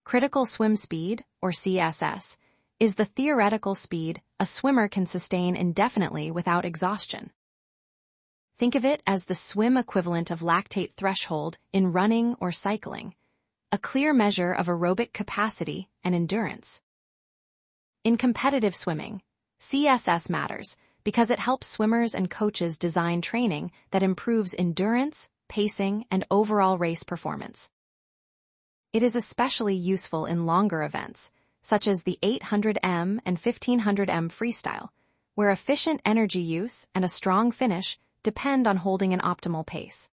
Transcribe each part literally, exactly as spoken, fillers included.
Critical swim speed, or C S S, is the theoretical speed a swimmer can sustain indefinitely without exhaustion. Think of it as the swim equivalent of lactate threshold in running or cycling, a clear measure of aerobic capacity and endurance. In competitive swimming, C S S matters because it helps swimmers and coaches design training that improves endurance, pacing, and overall race performance. It is especially useful in longer events, such as the eight hundred meters and fifteen hundred meters freestyle, where efficient energy use and a strong finish depend on holding an optimal pace.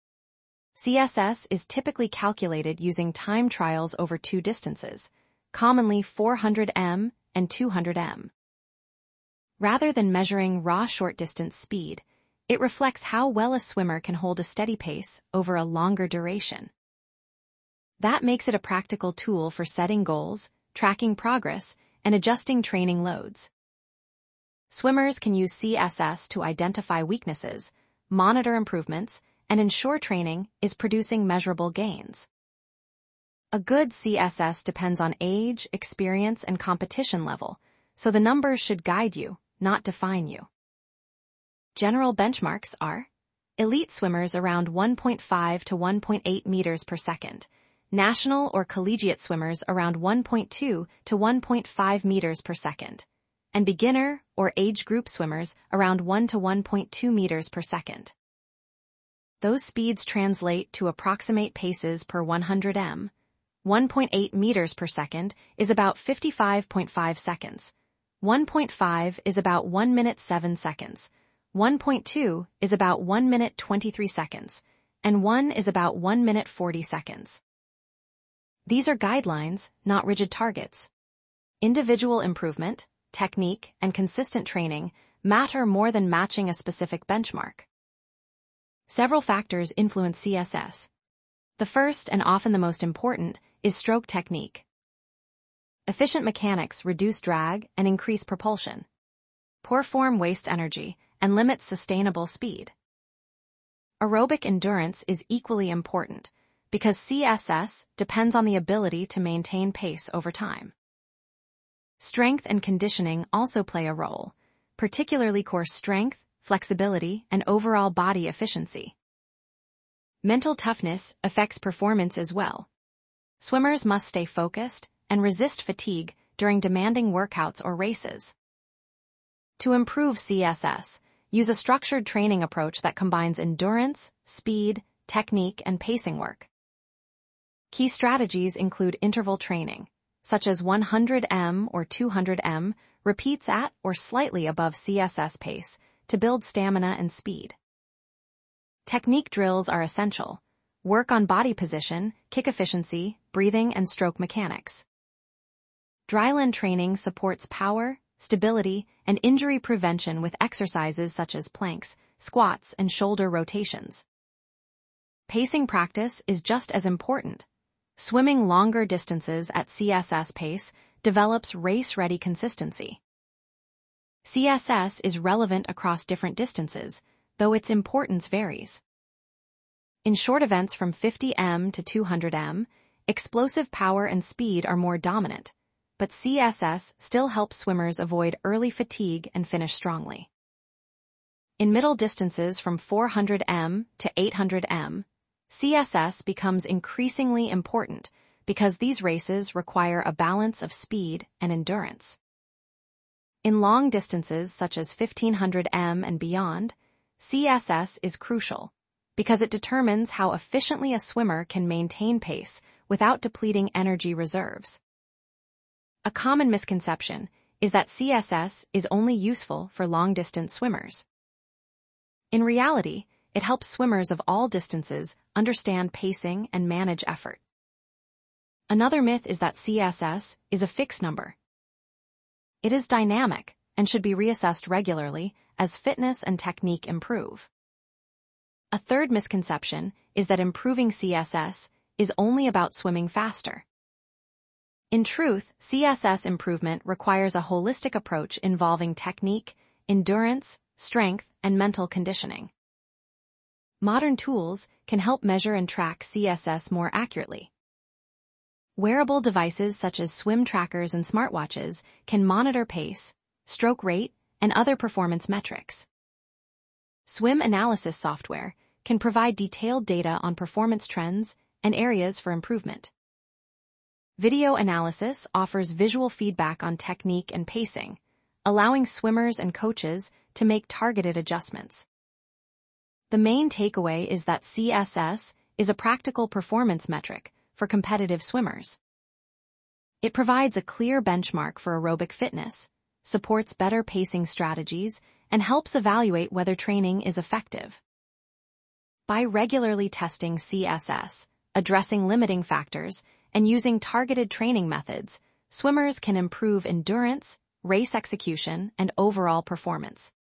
C S S is typically calculated using time trials over two distances, commonly four hundred meters and two hundred meters. Rather than measuring raw short-distance speed, it reflects how well a swimmer can hold a steady pace over a longer duration. That makes it a practical tool for setting goals, tracking progress, and adjusting training loads. Swimmers can use C S S to identify weaknesses, monitor improvements, and ensure training is producing measurable gains. A good C S S depends on age, experience, and competition level, so the numbers should guide you, not define you. General benchmarks are elite swimmers around one point five to one point eight meters per second, national or collegiate swimmers around one point two to one point five meters per second, and beginner or age group swimmers around one to one point two meters per second. Those speeds translate to approximate paces per one hundred meters. one point eight meters per second is about fifty-five point five seconds. one point five is about one minute seven seconds. one point two is about one minute twenty-three seconds, and one is about one minute forty seconds. These are guidelines, not rigid targets. Individual improvement, technique, and consistent training matter more than matching a specific benchmark. Several factors influence C S S. The first, and often the most important, is stroke technique. Efficient mechanics reduce drag and increase propulsion. Poor form wastes energy and limits sustainable speed. Aerobic endurance is equally important because C S S depends on the ability to maintain pace over time. Strength and conditioning also play a role, particularly core strength, flexibility, and overall body efficiency. Mental toughness affects performance as well. Swimmers must stay focused and resist fatigue during demanding workouts or races. To improve C S S, use a structured training approach that combines endurance, speed, technique, and pacing work. Key strategies include interval training, such as one hundred meters or two hundred meters, repeats at or slightly above C S S pace to build stamina and speed. Technique drills are essential. Work on body position, kick efficiency, breathing, and stroke mechanics. Dryland training supports power, stability, and injury prevention with exercises such as planks, squats, and shoulder rotations. Pacing practice is just as important. Swimming longer distances at C S S pace develops race-ready consistency. C S S is relevant across different distances, though its importance varies. In short events from fifty meters to two hundred meters, explosive power and speed are more dominant, but C S S still helps swimmers avoid early fatigue and finish strongly. In middle distances from four hundred meters to eight hundred meters, C S S becomes increasingly important because these races require a balance of speed and endurance. In long distances such as fifteen hundred meters and beyond, C S S is crucial because it determines how efficiently a swimmer can maintain pace without depleting energy reserves. A common misconception is that C S S is only useful for long-distance swimmers. In reality, it helps swimmers of all distances understand pacing and manage effort. Another myth is that C S S is a fixed number. It is dynamic and should be reassessed regularly as fitness and technique improve. A third misconception is that improving C S S is only about swimming faster. In truth, C S S improvement requires a holistic approach involving technique, endurance, strength, and mental conditioning. Modern tools can help measure and track C S S more accurately. Wearable devices such as swim trackers and smartwatches can monitor pace, stroke rate, and other performance metrics. Swim analysis software can provide detailed data on performance trends and areas for improvement. Video analysis offers visual feedback on technique and pacing, allowing swimmers and coaches to make targeted adjustments. The main takeaway is that C S S is a practical performance metric for competitive swimmers. It provides a clear benchmark for aerobic fitness, supports better pacing strategies, and helps evaluate whether training is effective. By regularly testing C S S, addressing limiting factors, and using targeted training methods, swimmers can improve endurance, race execution, and overall performance.